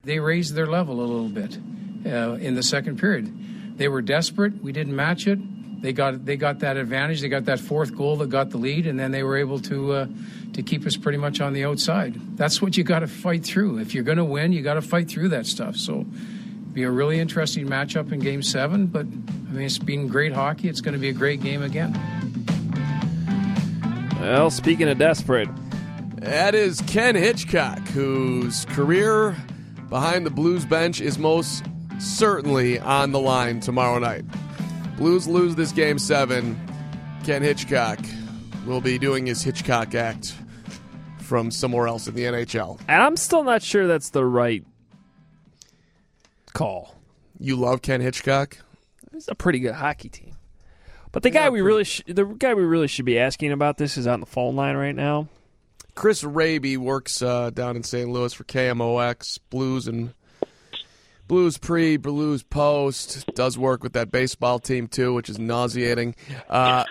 They raised their level a little bit in the second period. They were desperate. We didn't match it. They got that advantage. They got that fourth goal that got the lead, and then they were able to keep us pretty much on the outside. That's what you got to fight through. If you're going to win, you got to fight through that stuff. So, be a really interesting matchup in Game 7. But I mean, it's been great hockey. It's going to be a great game again. Well, speaking of desperate, that is Ken Hitchcock, whose career behind the Blues bench is most certainly on the line tomorrow night. Blues lose this Game 7. Ken Hitchcock will be doing his Hitchcock act from somewhere else in the NHL. And I'm still not sure that's the right call. You love Ken Hitchcock? It's a pretty good hockey team. But the guy we really should be asking about this is on the phone line right now. Chris Raby works down in St. Louis for KMOX, Blues and Blues pre, Blues post. Does work with that baseball team too, which is nauseating. Guys,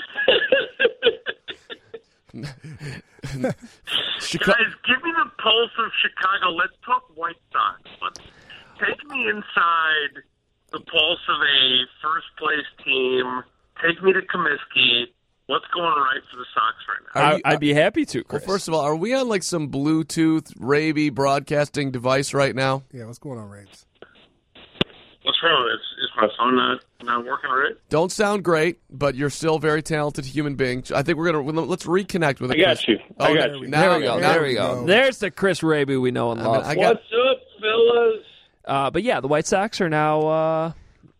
give me the pulse of Chicago. Let's talk White Sox. Let's take me inside the pulse of a first-place team. Take me to Comiskey. What's going right for the Sox right now? I'd be happy to, Chris. Well, first of all, are we on like some Bluetooth Raby broadcasting device right now? Yeah, what's going on, Rabes? What's wrong? Is my phone not working right? Don't sound great, but you're still a very talented human being. I think let's reconnect with it. I got you. Oh, I got you. There we go. There's the Chris Raby we know and love. What's up, fellas? But yeah, the White Sox are now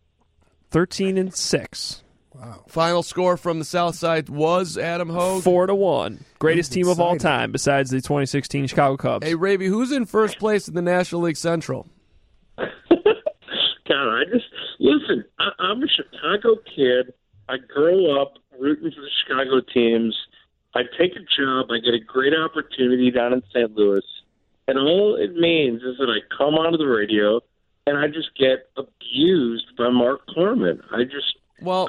13-6. Wow. Final score from the South Side was Adam Hogue. 4-1. Greatest team of all time besides the 2016 Chicago Cubs. Hey, Raby, who's in first place in the National League Central? God, listen. I'm a Chicago kid. I grow up rooting for the Chicago teams. I take a job. I get a great opportunity down in St. Louis, and all it means is that I come onto the radio and I just get abused by Mark Corman. I just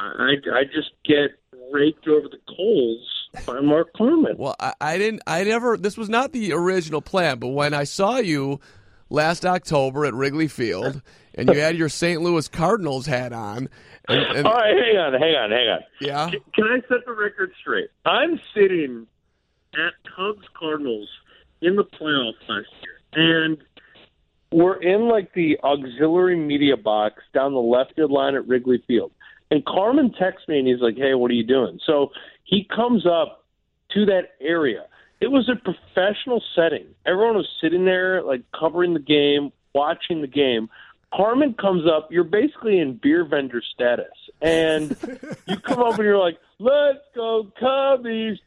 get raked over the coals by Mark Corman. Well, this was not the original plan, but when I saw you last October at Wrigley Field and you had your St. Louis Cardinals hat on. And all right, hang on. Yeah? Can I set the record straight? I'm sitting at Cubs-Cardinals in the playoffs last year, and we're in like the auxiliary media box down the left field line at Wrigley Field. And Carmen texts me, and he's like, hey, what are you doing? So he comes up to that area. It was a professional setting. Everyone was sitting there, like, covering the game, watching the game. Carmen comes up. You're basically in beer vendor status. And you come up and you're like, let's go Cubbies.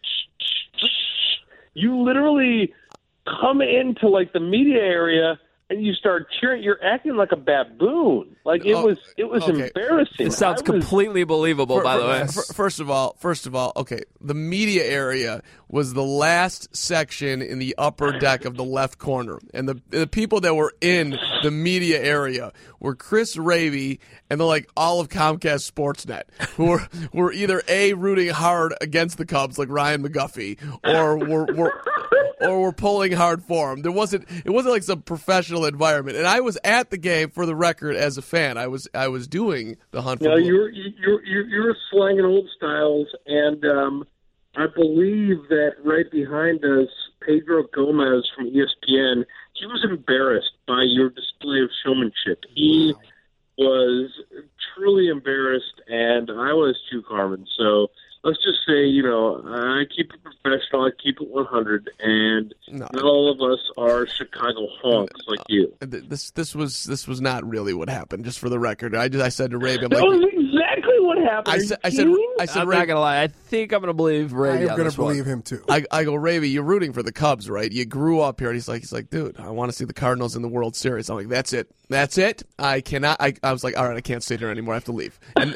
You literally come into, like, the media area, and you start cheering. You're acting like a baboon. Like it was okay. Embarrassing. It sounds completely believable, by the way. First of all, okay, the media area was the last section in the upper deck of the left corner, and the people that were in the media area were Chris Raby and all of Comcast Sportsnet, who were either rooting hard against the Cubs like Ryan McGuffey, or were pulling hard for him. It wasn't like some professional environment. And I was at the game, for the record, as a fan. I was doing the hunt for blue. You're slanging old styles, and I believe that right behind us, Pedro Gomez from ESPN, he was embarrassed by your display of showmanship. He was truly embarrassed, and I was too, Carmen. So let's just say, I keep it professional, I keep it 100, and not all of us are Chicago honks like you. This was not really what happened, just for the record. I said to Ray, that was exactly what happened. I said, I'm not gonna lie. I think I'm gonna believe Ray. I'm gonna believe him too. I go, Ravy, you're rooting for the Cubs, right? You grew up here. And he's like, dude, I want to see the Cardinals in the World Series. I'm like, that's it. I cannot. I was like, all right, I can't stay here anymore. I have to leave.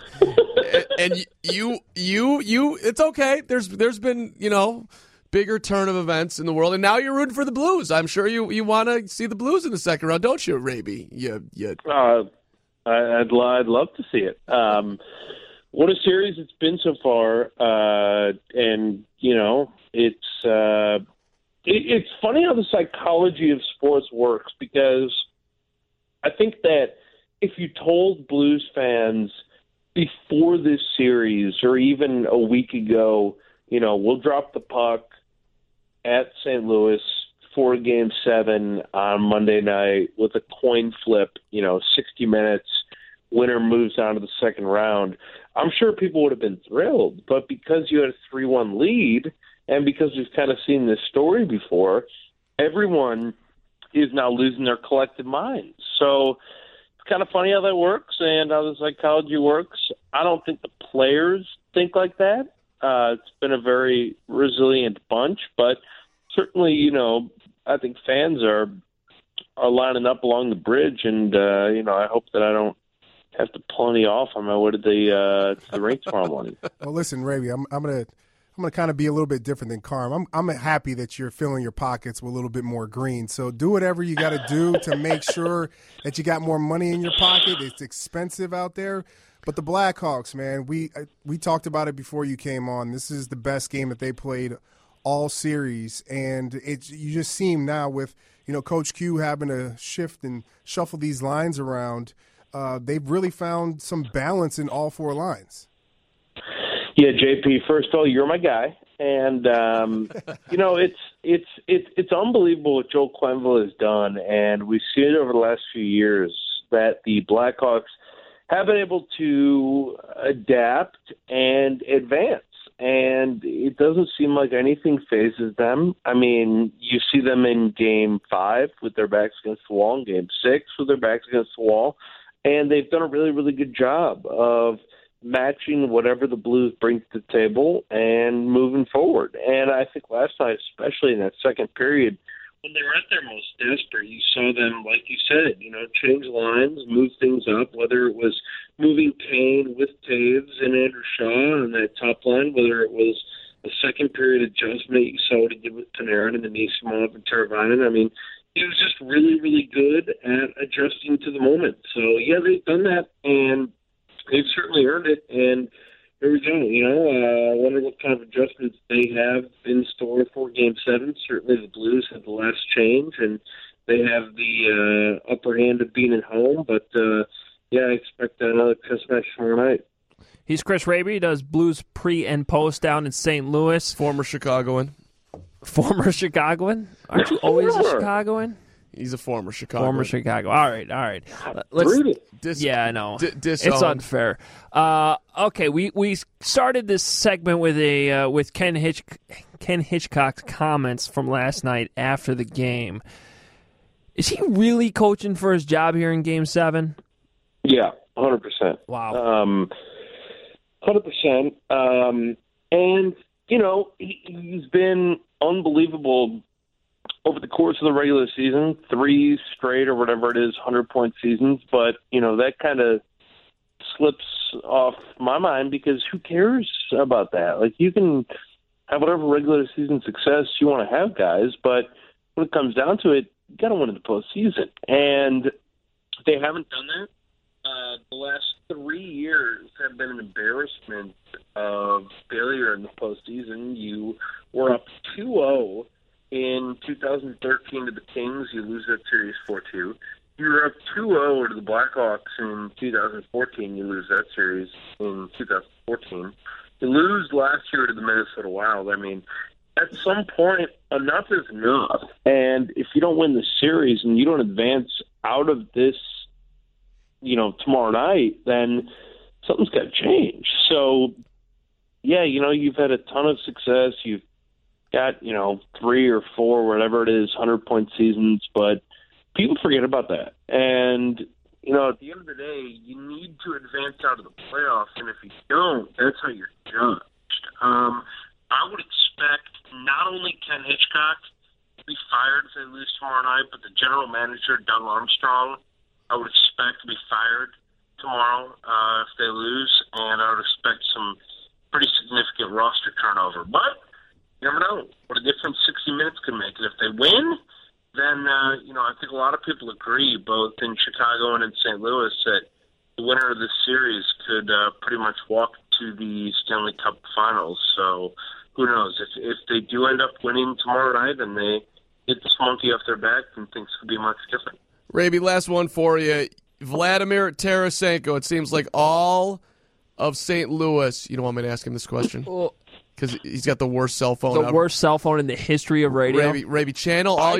And you, it's okay. There's been, bigger turn of events in the world, and now you're rooting for the Blues. I'm sure you want to see the Blues in the second round, don't you, Raby? I'd love to see it. What a series it's been so far, and it's funny how the psychology of sports works, because I think that if you told Blues fans before this series or even a week ago, we'll drop the puck at St. Louis for Game 7 on Monday night with a coin flip, 60 minutes, winner moves on to the second round, I'm sure people would have been thrilled. But because you had a 3-1 lead and because we've kind of seen this story before, everyone is now losing their collective minds. So it's kind of funny how that works and how the psychology works. I don't think the players think like that. It's been a very resilient bunch, but certainly, I think fans are lining up along the bridge, and I hope that I don't have to pull any off on my way to the rink tomorrow morning. Well, listen, Ravy, I'm gonna kind of be a little bit different than Carm. I'm happy that you're filling your pockets with a little bit more green. So do whatever you got to do to make sure that you got more money in your pocket. It's expensive out there. But the Blackhawks, man, we talked about it before you came on. This is the best game that they played all series, and you just seem now with Coach Q having to shift and shuffle these lines around. They've really found some balance in all four lines. Yeah, JP. First of all, you're my guy, and it's unbelievable what Joel Quenneville has done, and we've seen it over the last few years that the Blackhawks have been able to adapt and advance. And it doesn't seem like anything phases them. I mean, you see them in Game 5 with their backs against the wall, in Game 6 with their backs against the wall, and they've done a really, really good job of matching whatever the Blues bring to the table and moving forward. And I think last night, especially in that second period, when they were at their most desperate, you saw them, like you said, change lines, move things up, whether it was moving Kane with Taves and Andrew Shaw on that top line, whether it was a second period adjustment you saw what he did with Panarin and Anisimov and Teravainen. I mean, he was just really, really good at adjusting to the moment. So, yeah, they've done that, and they've certainly earned it, and here we go. I wonder what kind of adjustments they have in store for Game 7. Certainly the Blues have the last change, and they have the upper hand of being at home. But, I expect another test match tomorrow night. He's Chris Raby. He does Blues pre and post down in St. Louis. Former Chicagoan. Former Chicagoan? Aren't you always a Chicagoan? He's a former Chicago. Former Chicago. All right. I know. It's unfair. Okay, we started this segment with Ken Hitchcock's comments from last night after the game. Is he really coaching for his job here in Game 7? Yeah, 100%. Wow. 100%. And, he's been unbelievable over the course of the regular season, 3 straight or whatever it is, 100-point seasons. But, that kind of slips off my mind because who cares about that? Like, you can have whatever regular season success you want to have, guys, but when it comes down to it, you got to win in the postseason. And they haven't done that. The last 3 years have been an embarrassment of failure in the postseason. You were up 2-0 in 2013 to the Kings. You lose that series 4-2. You were up 2-0 to the Blackhawks in 2014. You lose that series in 2014. You lose last year to the Minnesota Wild. I mean, at some point, enough is enough. And if you don't win the series and you don't advance out of this, tomorrow night, then something's got to change. So, yeah, you've had a ton of success. You've got, 3 or 4, whatever it is, 100-point seasons, but people forget about that. And, at the end of the day, you need to advance out of the playoffs, and if you don't, that's how you're judged. I would expect not only Ken Hitchcock to be fired if they lose tomorrow night, but the general manager, Doug Armstrong, I would expect to be fired tomorrow if they lose, and I would expect some pretty significant roster turnover. But you never know what a difference 60 minutes can make. And if they win, then, I think a lot of people agree, both in Chicago and in St. Louis, that the winner of this series could pretty much walk to the Stanley Cup Finals. So who knows? If they do end up winning tomorrow night and they get this monkey off their back, then things could be much different. Raby, last one for you. Vladimir Tarasenko, it seems like all of St. Louis. You don't want me to ask him this question? Because he's got the worst cell phone ever. The worst cell phone in the history of radio. Raby, channel all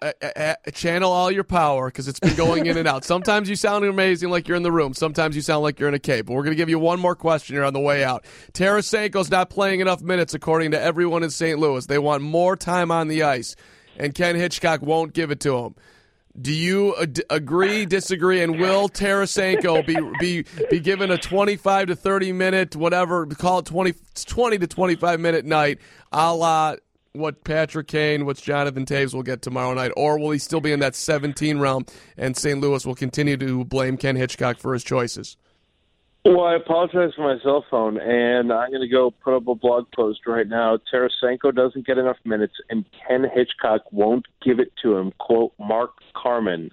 your power, because it's been going in and out. Sometimes you sound amazing like you're in the room. Sometimes you sound like you're in a cave. But we're going to give you one more question here on the way out. Tarasenko's not playing enough minutes, according to everyone in St. Louis. They want more time on the ice, and Ken Hitchcock won't give it to him. Do you agree, disagree, and will Tarasenko be given a 25 to 30 minute, whatever, call it 20 to 25 minute night, a la what Patrick Kane, what Jonathan Toews will get tomorrow night, or will he still be in that 17 realm and St. Louis will continue to blame Ken Hitchcock for his choices? Well, I apologize for my cell phone, and I'm going to go put up a blog post right now. Tarasenko doesn't get enough minutes, and Ken Hitchcock won't give it to him. Quote, Mark Carman.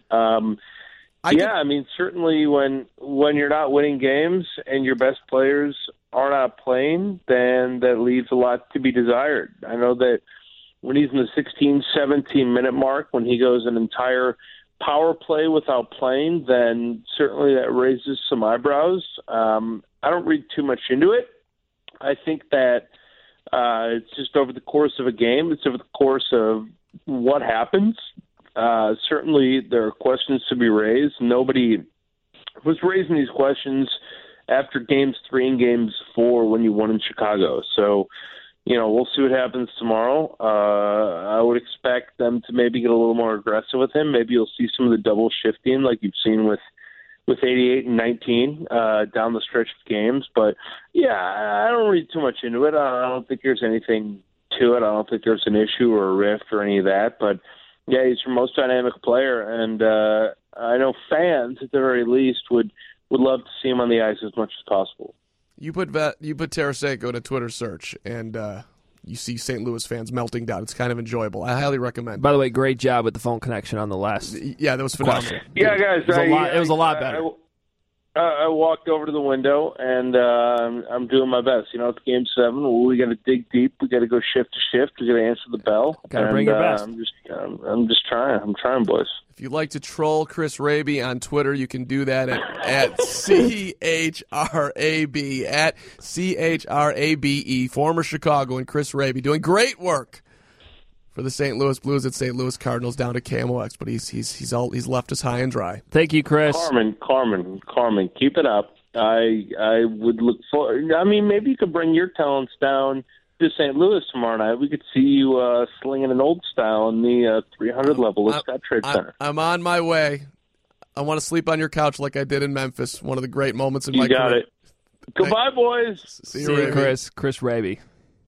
I mean, certainly when you're not winning games and your best players are not playing, then that leaves a lot to be desired. I know that when he's in the 16, 17-minute mark, when he goes an entire power play without playing, then certainly that raises some eyebrows. I don't read too much into it. I think that it's just over the course of a game. It's over the course of what happens. Certainly there are questions to be raised. Nobody was raising these questions after Games 3 and Games 4 when you won in Chicago. So, we'll see what happens tomorrow. I would expect them to maybe get a little more aggressive with him. Maybe you'll see some of the double shifting like you've seen with 88 and 19 down the stretch of games. But, I don't read too much into it. I don't think there's anything to it. I don't think there's an issue or a rift or any of that. But, he's your most dynamic player. And I know fans, at the very least, would love to see him on the ice as much as possible. You put Tarasenko in a Twitter search, and you see St. Louis fans melting down. It's kind of enjoyable. I highly recommend it. By the way, great job with the phone connection on the last. Yeah, that was phenomenal. Yeah, guys. It was a lot better. I walked over to the window, and I'm doing my best. It's Game 7. We got to dig deep. We got to go shift to shift. We got to answer the bell. Got to bring your best. I'm just trying. I'm trying, boys. If you'd like to troll Chris Raby on Twitter, you can do that at CHRAB, at CHRABE, former Chicago, and Chris Raby doing great work for the St. Louis Blues at St. Louis Cardinals down to KMOX, but he's left us high and dry. Thank you, Chris. Carmen, keep it up. I would look for. I mean, maybe you could bring your talents down to St. Louis tomorrow night. We could see you slinging an old style in the 300 level at Scott Trade Center. I'm on my way. I want to sleep on your couch like I did in Memphis. One of the great moments in my career. You got it. Goodbye, boys. See you, Chris. Chris Raby.